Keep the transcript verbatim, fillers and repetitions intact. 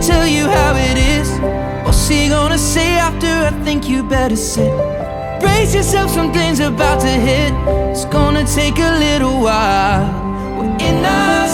tell you how it is. What's he gonna say after? I think you better sit. Brace yourself, something's about to hit. It's gonna take a little while. We're in our